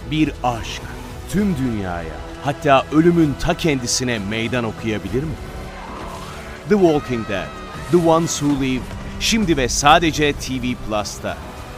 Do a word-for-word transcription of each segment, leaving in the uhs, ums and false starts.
Bir aşk tüm dünyaya, hatta ölümün ta kendisine meydan okuyabilir mi? The Walking Dead, The Ones Who Live, şimdi ve sadece T V Plus'ta.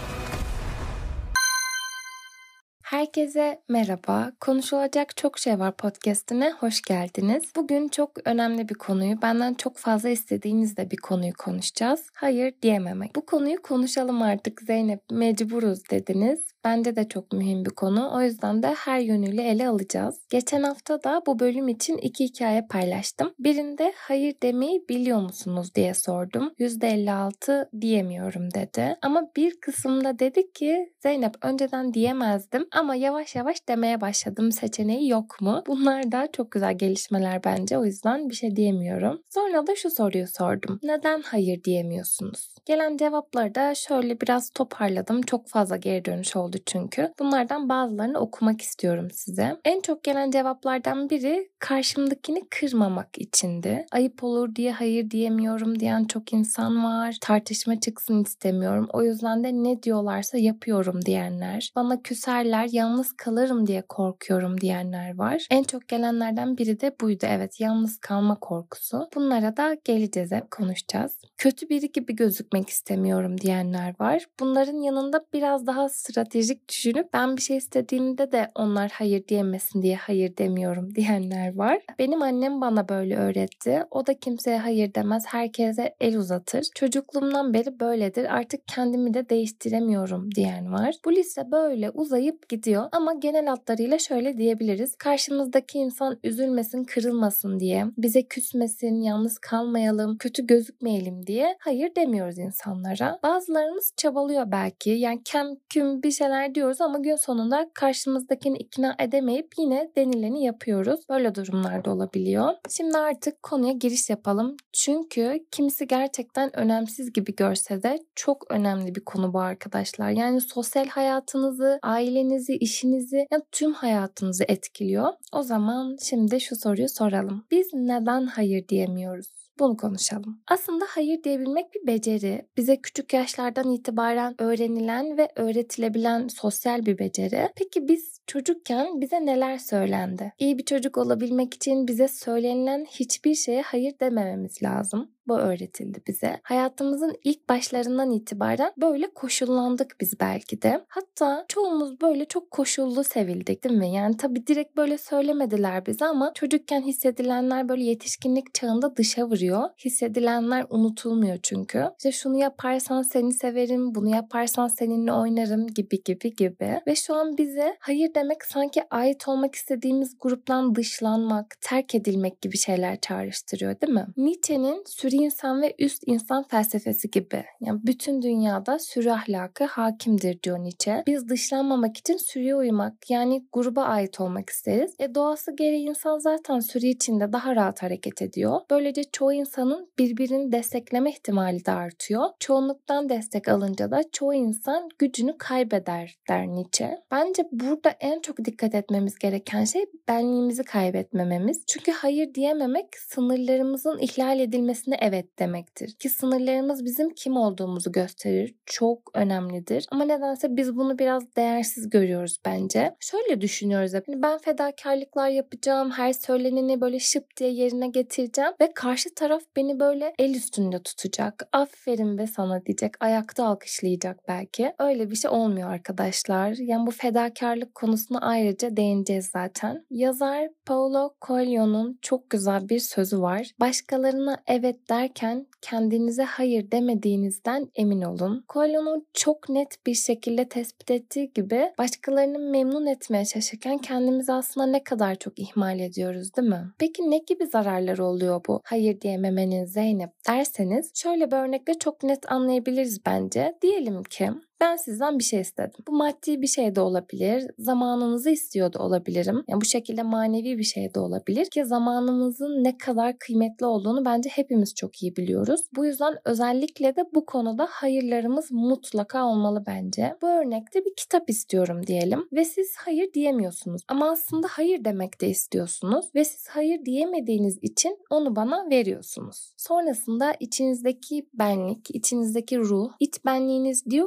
Herkese merhaba. Konuşulacak çok şey var podcast'ine hoş geldiniz. Bugün çok önemli bir konuyu, benden çok fazla istediğiniz de bir konuyu konuşacağız. Hayır diyememek. Bu konuyu konuşalım artık Zeynep, mecburuz dediniz. Bence de çok mühim bir konu. O yüzden de her yönüyle ele alacağız. Geçen hafta da bu bölüm için iki hikaye paylaştım. Birinde hayır demeyi biliyor musunuz diye sordum. yüzde elli altı diyemiyorum dedi. Ama bir kısımda dedi ki Zeynep önceden diyemezdim ama yavaş yavaş demeye başladım, seçeneği yok mu? Bunlar da çok güzel gelişmeler bence, o yüzden bir şey diyemiyorum. Sonra da şu soruyu sordum. Neden hayır diyemiyorsunuz? Gelen cevapları da şöyle biraz toparladım. Çok fazla geri dönüş oldu çünkü. Bunlardan bazılarını okumak istiyorum size. En çok gelen cevaplardan biri karşımdakini kırmamak içindi. Ayıp olur diye hayır diyemiyorum diyen çok insan var. Tartışma çıksın istemiyorum. O yüzden de ne diyorlarsa yapıyorum diyenler. Bana küserler, yalnız kalırım diye korkuyorum diyenler var. En çok gelenlerden biri de buydu. Evet, yalnız kalma korkusu. Bunlara da geleceğiz, hep konuşacağız. Kötü biri gibi gözükmek istemiyorum diyenler var. Bunların yanında biraz daha stratejik düşünüp ben bir şey istediğimde de onlar hayır diyemesin diye hayır demiyorum diyenler var. Benim annem bana böyle öğretti. O da kimseye hayır demez, herkese el uzatır. Çocukluğumdan beri böyledir. Artık kendimi de değiştiremiyorum diyen var. Bu liste böyle uzayıp gidiyor ama genel hatlarıyla şöyle diyebiliriz. Karşımızdaki insan üzülmesin, kırılmasın diye, bize küsmesin, yalnız kalmayalım, kötü gözükmeyelim diye hayır demiyoruz insanlara. Bazılarımız çabalıyor belki. Yani kem küm bir şeyler diyoruz ama gün sonunda karşımızdakini ikna edemeyip yine denileni yapıyoruz. Böyle durumlarda olabiliyor. Şimdi artık konuya giriş yapalım. Çünkü kimisi gerçekten önemsiz gibi görse de çok önemli bir konu bu arkadaşlar. Yani sosyal hayatınızı, ailenizi, işinizi, yani tüm hayatınızı etkiliyor. O zaman şimdi şu soruyu soralım. Biz neden hayır diyemiyoruz? Bunu konuşalım. Aslında hayır diyebilmek bir beceri. Bize küçük yaşlardan itibaren öğrenilen ve öğretilebilen sosyal bir beceri. Peki biz çocukken bize neler söylendi? İyi bir çocuk olabilmek için bize söylenilen hiçbir şeye hayır demememiz lazım. Bu öğretildi bize. Hayatımızın ilk başlarından itibaren böyle koşullandık biz belki de. Hatta çoğumuz böyle çok koşullu sevildik, değil mi? Yani tabii direkt böyle söylemediler bize ama çocukken hissedilenler böyle yetişkinlik çağında dışa vuruyor. Hissedilenler unutulmuyor çünkü. İşte şunu yaparsan seni severim, bunu yaparsan seninle oynarım gibi gibi gibi. Ve şu an bize hayır demek sanki ait olmak istediğimiz gruptan dışlanmak, terk edilmek gibi şeyler çağrıştırıyor, değil mi? Nietzsche'nin sürü insan ve üst insan felsefesi gibi. Yani bütün dünyada sürü ahlakı hakimdir diyor Nietzsche. Biz dışlanmamak için sürüye uymak, yani gruba ait olmak isteriz. E doğası gereği insan zaten sürü içinde daha rahat hareket ediyor. Böylece çoğu insanın birbirini destekleme ihtimali de artıyor. Çoğunluktan destek alınca da çoğu insan gücünü kaybeder der Nietzsche. Bence burada en çok dikkat etmemiz gereken şey benliğimizi kaybetmememiz. Çünkü hayır diyememek sınırlarımızın ihlal edilmesine evet demektir. Ki sınırlarımız bizim kim olduğumuzu gösterir. Çok önemlidir. Ama nedense biz bunu biraz değersiz görüyoruz bence. Şöyle düşünüyoruz hep. Ben fedakarlıklar yapacağım. Her söyleneni böyle şıp diye yerine getireceğim. Ve karşı taraf beni böyle el üstünde tutacak. Aferin be sana diyecek. Ayakta alkışlayacak belki. Öyle bir şey olmuyor arkadaşlar. Yani bu fedakarlık konusuna ayrıca değineceğiz zaten. Yazar Paulo Coelho'nun çok güzel bir sözü var. Başkalarına evet derken kendinize hayır demediğinizden emin olun. Coelho'nun çok net bir şekilde tespit ettiği gibi başkalarını memnun etmeye çalışırken kendimizi aslında ne kadar çok ihmal ediyoruz, değil mi? Peki ne gibi zararları oluyor bu hayır diyememenin Zeynep derseniz şöyle bir örnekle çok net anlayabiliriz bence. Diyelim ki ben sizden bir şey istedim. Bu maddi bir şey de olabilir, zamanınızı istiyor da olabilirim. Yani bu şekilde manevi bir şey de olabilir ki zamanımızın ne kadar kıymetli olduğunu bence hepimiz çok iyi biliyoruz. Bu yüzden özellikle de bu konuda hayırlarımız mutlaka olmalı bence. Bu örnekte bir kitap istiyorum diyelim ve siz hayır diyemiyorsunuz. Ama aslında hayır demek de istiyorsunuz ve siz hayır diyemediğiniz için onu bana veriyorsunuz. Sonrasında içinizdeki benlik, içinizdeki ruh, iç benliğiniz diyor ki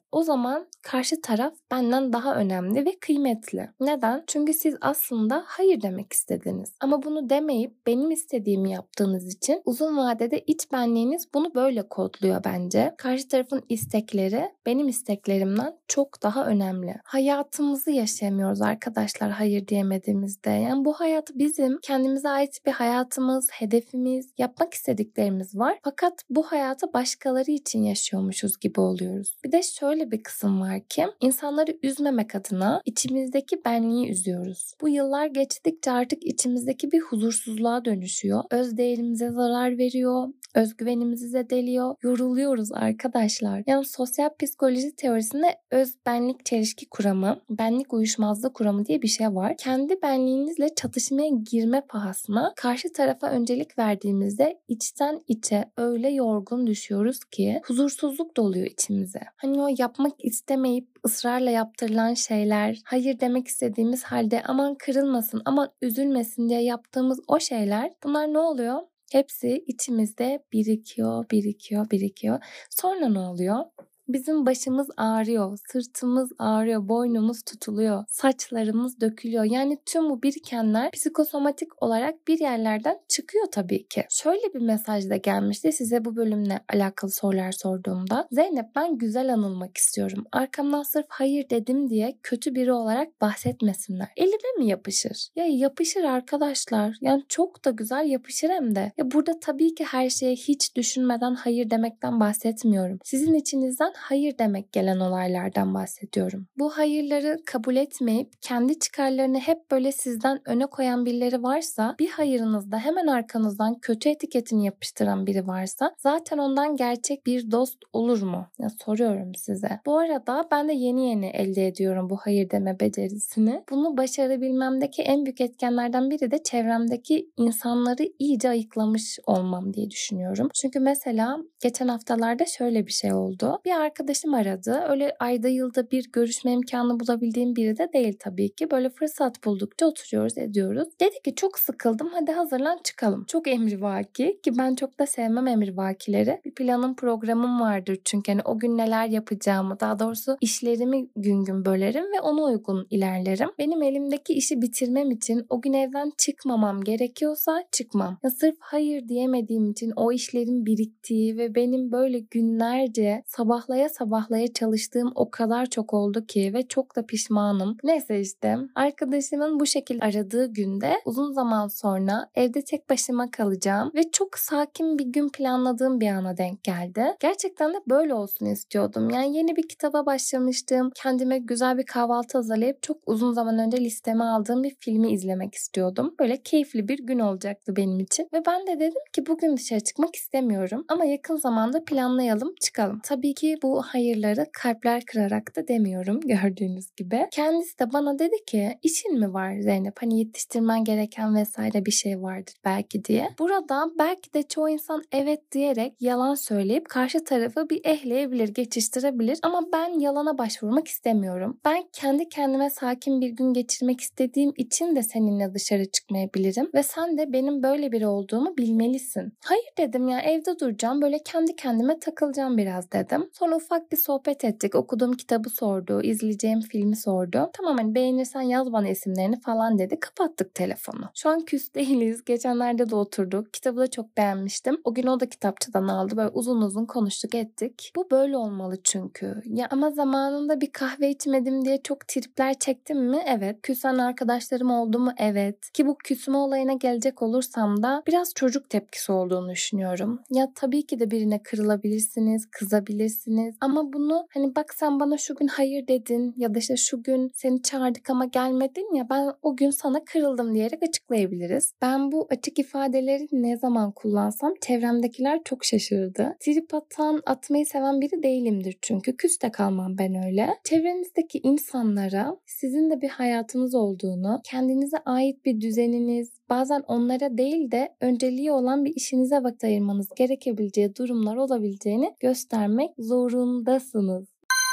o zaman karşı taraf benden daha önemli ve kıymetli. Neden? Çünkü siz aslında hayır demek istediniz. Ama bunu demeyip benim istediğimi yaptığınız için uzun vadede iç benliğiniz bunu böyle kodluyor bence. Karşı tarafın istekleri benim isteklerimden çok daha önemli. Hayatımızı yaşayamıyoruz arkadaşlar hayır diyemediğimizde. Yani bu hayat bizim, kendimize ait bir hayatımız, hedefimiz, yapmak istediklerimiz var. Fakat bu hayatı başkaları için yaşıyormuşuz gibi oluyoruz. Bir de şöyle bir kısım var ki insanları üzmemek adına içimizdeki benliği üzüyoruz. Bu yıllar geçtikçe artık içimizdeki bir huzursuzluğa dönüşüyor. Özdeğerimize zarar veriyor. Özgüvenimizi zedeliyor. Yoruluyoruz arkadaşlar. Yani sosyal psikoloji teorisinde öz benlik çelişki kuramı, benlik uyuşmazlığı kuramı diye bir şey var. Kendi benliğinizle çatışmaya girme pahasına karşı tarafa öncelik verdiğimizde içten içe öyle yorgun düşüyoruz ki huzursuzluk doluyor içimize. Hani o yapmak istemeyip ısrarla yaptırılan şeyler, hayır demek istediğimiz halde aman kırılmasın, aman üzülmesin diye yaptığımız o şeyler, bunlar ne oluyor? Hepsi içimizde birikiyor, birikiyor, birikiyor. Sonra ne oluyor? Bizim başımız ağrıyor, sırtımız ağrıyor, boynumuz tutuluyor, saçlarımız dökülüyor. Yani tüm bu birikenler psikosomatik olarak bir yerlerden çıkıyor tabii ki. Şöyle bir mesaj da gelmişti size bu bölümle alakalı sorular sorduğumda. Zeynep, ben güzel anılmak istiyorum. Arkamdan sırf hayır dedim diye kötü biri olarak bahsetmesinler. Elime mi yapışır? Ya yapışır arkadaşlar. Yani çok da güzel yapışır hem de. Ya burada tabii ki her şeye hiç düşünmeden hayır demekten bahsetmiyorum. Sizin içinizden hayır demek gelen olaylardan bahsediyorum. Bu hayırları kabul etmeyip kendi çıkarlarını hep böyle sizden öne koyan birileri varsa, bir hayırınızda hemen arkanızdan kötü etiketini yapıştıran biri varsa zaten ondan gerçek bir dost olur mu? Ya soruyorum size. Bu arada ben de yeni yeni elde ediyorum bu hayır deme becerisini. Bunu başarabilmemdeki en büyük etkenlerden biri de çevremdeki insanları iyice ayıklamış olmam diye düşünüyorum. Çünkü mesela geçen haftalarda şöyle bir şey oldu. Bir arkadaşım aradı. Öyle ayda yılda bir görüşme imkanı bulabildiğim biri de değil tabii ki. Böyle fırsat buldukça oturuyoruz, ediyoruz. Dedi ki çok sıkıldım, hadi hazırlan çıkalım. Çok emrivaki ki ben çok da sevmem emrivakileri. Bir planım, programım vardır çünkü hani o gün neler yapacağımı, daha doğrusu işlerimi gün gün bölerim ve ona uygun ilerlerim. Benim elimdeki işi bitirmem için o gün evden çıkmamam gerekiyorsa çıkmam. Ya sırf hayır diyemediğim için o işlerin biriktiği ve benim böyle günlerce sabahlaya sabahlaya çalıştığım o kadar çok oldu ki ve çok da pişmanım. Neyse işte arkadaşımın bu şekilde aradığı günde uzun zaman sonra evde tek başıma kalacağım ve çok sakin bir gün planladığım bir ana denk geldi. Gerçekten de böyle olsun istiyordum. Yani yeni bir kitaba başlamıştım. Kendime güzel bir kahvaltı hazırlayıp çok uzun zaman önce listeme aldığım bir filmi izlemek istiyordum. Böyle keyifli bir gün olacaktı benim için. Ve ben de dedim ki bugün dışarı çıkmak istemiyorum ama yakın zamanda planlayalım, çıkalım. Tabii ki bu hayırları kalpler kırarak da demiyorum gördüğünüz gibi. Kendisi de bana dedi ki işin mi var Zeynep? Hani yetiştirmen gereken vesaire bir şey vardır belki diye. Burada belki de çoğu insan evet diyerek yalan söyleyip karşı tarafı bir ehleyebilir, geçiştirebilir ama ben yalana başvurmak istemiyorum. Ben kendi kendime sakin bir gün geçirmek istediğim için de seninle dışarı çıkmayabilirim ve sen de benim böyle biri olduğumu bilmelisin. Hayır dedim ya, evde duracağım, böyle kendi kendime takılacağım biraz dedim. Sonra ufak bir sohbet ettik. Okuduğum kitabı sordu. İzleyeceğim filmi sordu. Tamam hani beğenirsen yaz bana isimlerini falan dedi. Kapattık telefonu. Şu an küs değiliz. Geçenlerde de oturduk. Kitabı da çok beğenmiştim. O gün o da kitapçıdan aldı. Böyle uzun uzun konuştuk ettik. Bu böyle olmalı çünkü. Ya ama zamanında bir kahve içmedim diye çok tripler çektim mi? Evet. Küsen arkadaşlarım oldu mu? Evet. Ki bu küsme olayına gelecek olursam da biraz çocuk tepkisi olduğunu düşünüyorum. Ya tabii ki de birine kırılabilirsiniz, kızabilirsiniz. Ama bunu hani bak sen bana şu gün hayır dedin ya da işte şu gün seni çağırdık ama gelmedin ya, ben o gün sana kırıldım diyerek açıklayabiliriz. Ben bu açık ifadeleri ne zaman kullansam çevremdekiler çok şaşırdı. Trip atan, atmayı seven biri değilimdir çünkü. Küs de kalmam ben öyle. Çevrenizdeki insanlara sizin de bir hayatınız olduğunu, kendinize ait bir düzeniniz, bazen onlara değil de önceliği olan bir işinize vakit ayırmanız gerekebileceği durumlar olabileceğini göstermek zorundasınız.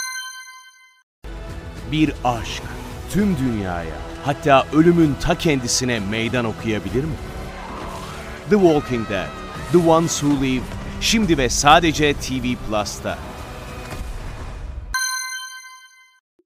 Bir aşk tüm dünyaya, hatta ölümün ta kendisine meydan okuyabilir mi? The Walking Dead, The Ones Who Live, şimdi ve sadece T V Plus'ta.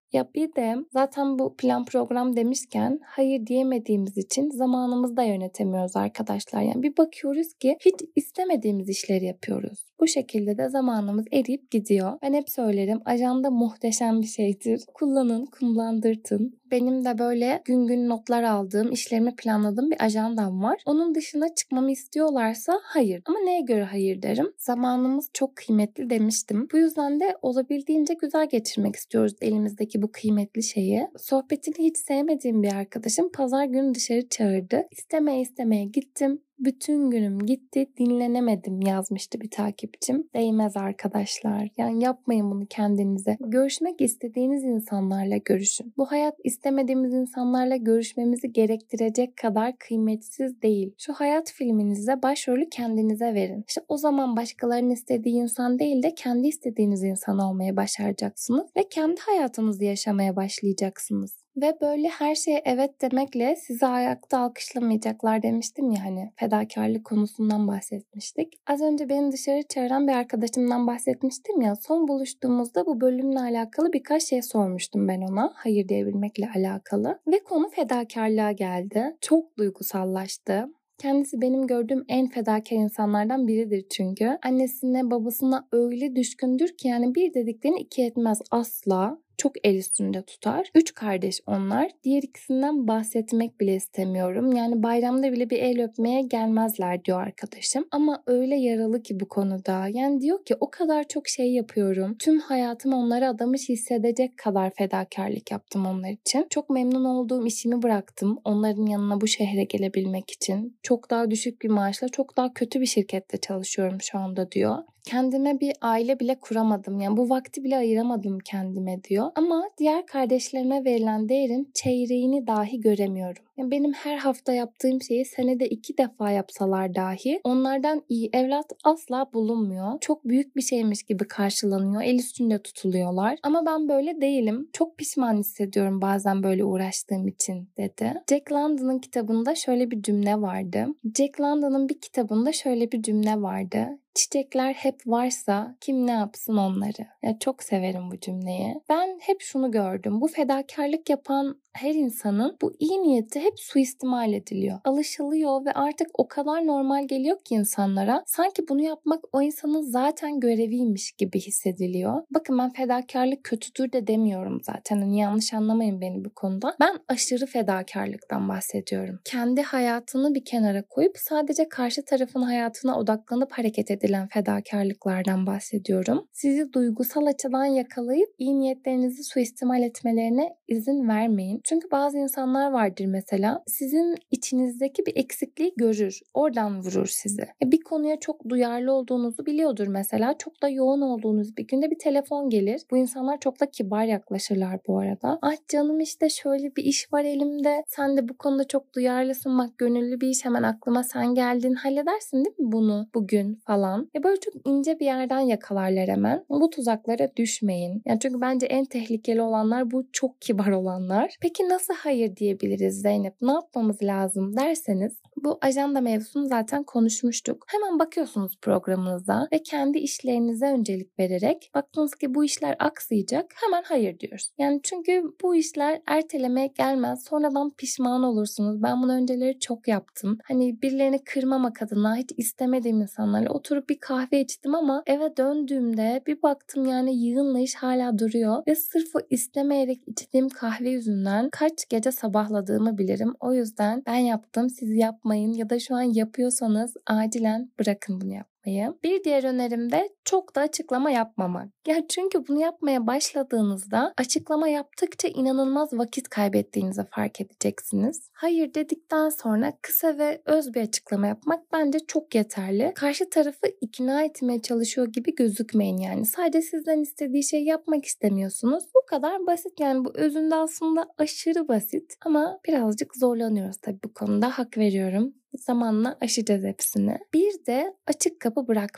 Ya bir de zaten bu plan program demişken hayır diyemediğimiz için zamanımızı da yönetemiyoruz arkadaşlar. Yani bir bakıyoruz ki hiç istemediğimiz işleri yapıyoruz. Bu şekilde de zamanımız eriyip gidiyor. Ben hep söylerim, ajanda muhteşem bir şeydir. Kullanın, kullandırtın. Benim de böyle gün gün notlar aldığım, işlerimi planladığım bir ajandam var. Onun dışına çıkmamı istiyorlarsa hayır. Ama neye göre hayır derim? Zamanımız çok kıymetli demiştim. Bu yüzden de olabildiğince güzel geçirmek istiyoruz elimizdeki bu kıymetli şeyi. Sohbetini hiç sevmediğim bir arkadaşım pazar günü dışarı çağırdı. İstemeye istemeye gittim. Bütün günüm gitti, dinlenemedim yazmıştı bir takipçim. Değmez arkadaşlar. Yani yapmayın bunu kendinize. Görüşmek istediğiniz insanlarla görüşün. Bu hayat istemediğimiz insanlarla görüşmemizi gerektirecek kadar kıymetsiz değil. Şu hayat filminizde başrolü kendinize verin. İşte o zaman başkalarının istediği insan değil de kendi istediğiniz insan olmayı başaracaksınız ve kendi hayatınızı yaşamaya başlayacaksınız. Ve böyle her şeye evet demekle sizi ayakta alkışlamayacaklar demiştim ya hani fedakarlık konusundan bahsetmiştik. Az önce beni dışarı çağıran bir arkadaşımdan bahsetmiştim ya, son buluştuğumuzda bu bölümle alakalı birkaç şey sormuştum ben ona, hayır diyebilmekle alakalı ve konu fedakarlığa geldi. Çok duygusallaştı. Kendisi benim gördüğüm en fedakar insanlardan biridir çünkü. Annesine babasına öyle düşkündür ki yani bir dediklerini iki etmez asla. Çok el üstünde tutar. Üç kardeş onlar. Diğer ikisinden bahsetmek bile istemiyorum. Yani bayramda bile bir el öpmeye gelmezler diyor arkadaşım. Ama öyle yaralı ki bu konuda. Yani diyor ki o kadar çok şey yapıyorum. Tüm hayatımı onlara adamış hissedecek kadar fedakarlık yaptım onlar için. Çok memnun olduğum işimi bıraktım. Onların yanına bu şehre gelebilmek için. Çok daha düşük bir maaşla çok daha kötü bir şirkette çalışıyorum şu anda diyor. Kendime bir aile bile kuramadım. Yani bu vakti bile ayıramadım kendime diyor. Ama diğer kardeşlerime verilen değerin çeyreğini dahi göremiyorum. Yani benim her hafta yaptığım şeyi senede iki defa yapsalar dahi onlardan iyi evlat asla bulunmuyor. Çok büyük bir şeymiş gibi karşılanıyor. El üstünde tutuluyorlar. Ama ben böyle değilim. Çok pişman hissediyorum bazen böyle uğraştığım için dedi. Jack London'ın kitabında şöyle bir cümle vardı. Jack London'ın bir kitabında şöyle bir cümle vardı. Çiçekler hep varsa kim ne yapsın onları? Ya çok severim bu cümleyi. Ben hep şunu gördüm. Bu fedakarlık yapan her insanın bu iyi niyeti hep suistimal ediliyor. Alışılıyor ve artık o kadar normal geliyor ki insanlara. Sanki bunu yapmak o insanın zaten göreviymiş gibi hissediliyor. Bakın ben fedakarlık kötüdür de demiyorum zaten. Hani yanlış anlamayın beni bu konuda. Ben aşırı fedakarlıktan bahsediyorum. Kendi hayatını bir kenara koyup sadece karşı tarafın hayatına odaklanıp hareket edilen fedakarlıklardan bahsediyorum. Sizi duygusal açıdan yakalayıp iyi niyetlerinizi suistimal etmelerine izin vermeyin. Çünkü bazı insanlar vardır mesela sizin içinizdeki bir eksikliği görür. Oradan vurur sizi. E bir konuya çok duyarlı olduğunuzu biliyordur mesela. Çok da yoğun olduğunuz bir günde bir telefon gelir. Bu insanlar çok da kibar yaklaşırlar bu arada. Ah canım işte şöyle bir iş var elimde. Sen de bu konuda çok duyarlısın. Bak gönüllü bir iş hemen aklıma sen geldin. Halledersin değil mi bunu bugün falan. E böyle çok ince bir yerden yakalarlar hemen. Bu tuzaklara düşmeyin. Yani çünkü bence en tehlikeli olanlar bu çok kibar olanlar. Peki nasıl hayır diyebiliriz Zeynep? Ne yapmamız lazım derseniz bu ajanda mevzusunu zaten konuşmuştuk. Hemen bakıyorsunuz programınıza ve kendi işlerinize öncelik vererek baktınız ki bu işler aksayacak hemen hayır diyoruz. Yani çünkü bu işler ertelemeye gelmez. Sonradan pişman olursunuz. Ben bunu önceleri çok yaptım. Hani birilerini kırmamak adına hiç istemediğim insanlarla oturup bir kahve içtim ama eve döndüğümde bir baktım yani yığınla iş hala duruyor ve sırf o istemeyerek içtiğim kahve yüzünden kaç gece sabahladığımı bilirim. O yüzden ben yaptım, siz yapmayın ya da şu an yapıyorsanız acilen bırakın bunu yapmayı. Bir diğer önerim de çok da açıklama yapmamak. Ya çünkü bunu yapmaya başladığınızda açıklama yaptıkça inanılmaz vakit kaybettiğinizi fark edeceksiniz. Hayır dedikten sonra kısa ve öz bir açıklama yapmak bence çok yeterli. Karşı tarafı ikna etmeye çalışıyor gibi gözükmeyin yani. Sadece sizden istediği şeyi yapmak istemiyorsunuz. Bu kadar basit yani bu özünde aslında aşırı basit ama birazcık zorlanıyoruz tabii bu konuda, hak veriyorum. Zamanla aşacağız hepsini. Bir de açık kapı bırakmayın.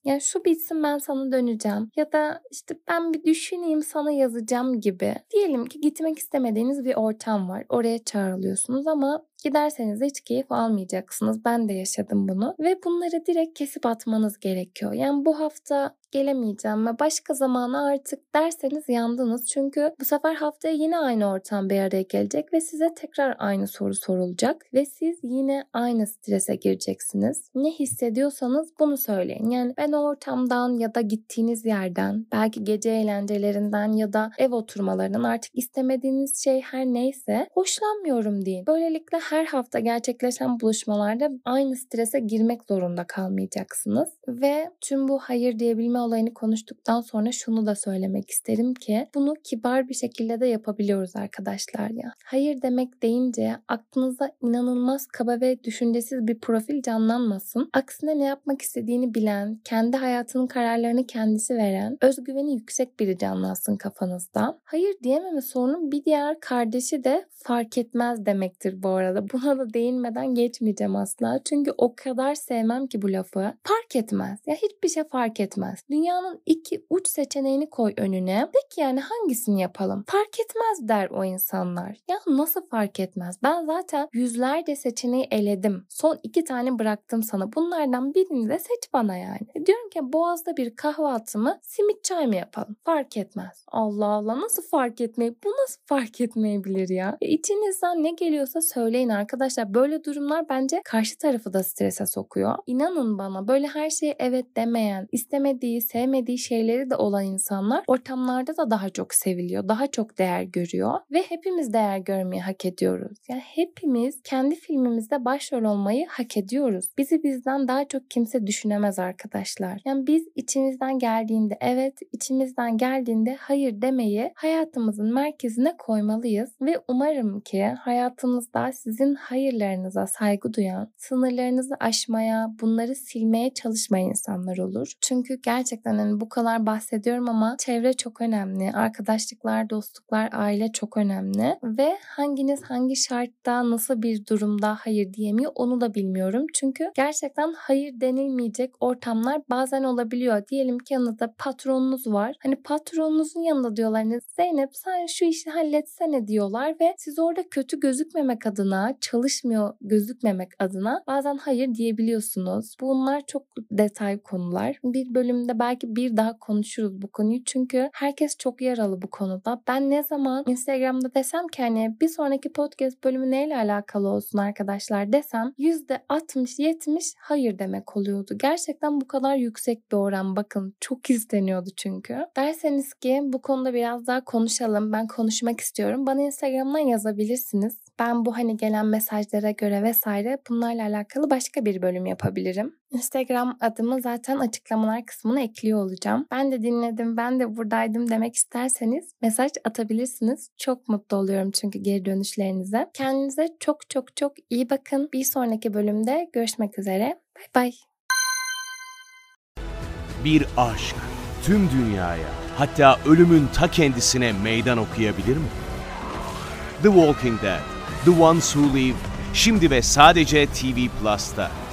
Yani şu bitsin ben sana döneceğim ya da işte ben bir düşüneyim sana yazacağım gibi. Diyelim ki gitmek istemediğiniz bir ortam var. Oraya çağrılıyorsunuz ama giderseniz de hiç keyif almayacaksınız. Ben de yaşadım bunu. Ve bunları direkt kesip atmanız gerekiyor. Yani bu hafta gelemeyeceğim ve başka zamana artık derseniz yandınız. Çünkü bu sefer haftaya yine aynı ortam bir araya gelecek ve size tekrar aynı soru sorulacak. Ve siz yine aynı strese gireceksiniz. Ne hissediyorsanız bunu söyleyin. Yani ben o ortamdan ya da gittiğiniz yerden, belki gece eğlencelerinden ya da ev oturmalarından artık istemediğiniz şey her neyse hoşlanmıyorum deyin. Böylelikle her hafta gerçekleşen buluşmalarda aynı strese girmek zorunda kalmayacaksınız. Ve tüm bu hayır diyebilme olayını konuştuktan sonra şunu da söylemek isterim ki bunu kibar bir şekilde de yapabiliyoruz arkadaşlar ya. Hayır demek deyince aklınıza inanılmaz kaba ve düşüncesiz bir profil canlanmasın. Aksine ne yapmak istediğini bilen, kendi hayatının kararlarını kendisi veren, özgüveni yüksek biri canlansın kafanızda. Hayır diyememe sorunun bir diğer kardeşi de fark etmez demektir bu arada. Buna da değinmeden geçmeyeceğim asla. Çünkü o kadar sevmem ki bu lafı. Fark etmez. Ya hiçbir şey fark etmez. Dünyanın iki uç seçeneğini koy önüne. Peki yani hangisini yapalım? Fark etmez der o insanlar. Ya nasıl fark etmez? Ben zaten yüzlerce seçeneği eledim. Son iki tane bıraktım sana. Bunlardan birini de seç bana yani. E diyorum ki Boğaz'da bir kahvaltı mı? Simit çay mı yapalım? Fark etmez. Allah Allah nasıl fark etmeyi? Bu nasıl fark etmeyebilir ya? E içinizden ne geliyorsa söyleyin arkadaşlar. Böyle durumlar bence karşı tarafı da strese sokuyor. İnanın bana böyle her şeye evet demeyen, istemediği, sevmediği şeyleri de olan insanlar ortamlarda da daha çok seviliyor, daha çok değer görüyor ve hepimiz değer görmeyi hak ediyoruz. Yani hepimiz kendi filmimizde başrol olmayı hak ediyoruz. Bizi bizden daha çok kimse düşünemez arkadaşlar. Yani biz içimizden geldiğinde evet, içimizden geldiğinde hayır demeyi hayatımızın merkezine koymalıyız ve umarım ki hayatımızda sizin hayırlarınıza saygı duyan, sınırlarınızı aşmaya, bunları silmeye çalışmayan insanlar olur. Çünkü gerçekten hani bu kadar bahsediyorum ama çevre çok önemli. Arkadaşlıklar, dostluklar, aile çok önemli. Ve hanginiz hangi şartta, nasıl bir durumda hayır diyemiyor onu da bilmiyorum. Çünkü gerçekten hayır denilmeyecek ortamlar bazen olabiliyor. Diyelim ki yanınızda patronunuz var. Hani patronunuzun yanında diyorlar hani Zeynep sen şu işi halletsene diyorlar ve siz orada kötü gözükmemek adına, çalışmıyor gözükmemek adına bazen hayır diyebiliyorsunuz. Bunlar çok detay konular. Bir bölümde belki bir daha konuşuruz bu konuyu. Çünkü herkes çok yaralı bu konuda. Ben ne zaman Instagram'da desem ki hani bir sonraki podcast bölümü neyle alakalı olsun arkadaşlar desem yüzde altmış yetmiş hayır demek oluyordu. Gerçekten bu kadar yüksek bir oran bakın. Çok isteniyordu çünkü. Derseniz ki bu konuda biraz daha konuşalım. Ben konuşmak istiyorum. Bana Instagram'dan yazabilirsiniz. Ben bu hani gelen mesajlara göre vesaire bunlarla alakalı başka bir bölüm yapabilirim. Instagram adımı zaten açıklamalar kısmına ekliyor olacağım. Ben de dinledim, ben de buradaydım demek isterseniz mesaj atabilirsiniz. Çok mutlu oluyorum çünkü geri dönüşlerinize. Kendinize çok çok çok iyi bakın. Bir sonraki bölümde görüşmek üzere. Bay bay. Bir aşk tüm dünyaya, hatta ölümün ta kendisine meydan okuyabilir mi? The Walking Dead, The Ones Who Live, şimdi ve sadece T V Plus'ta.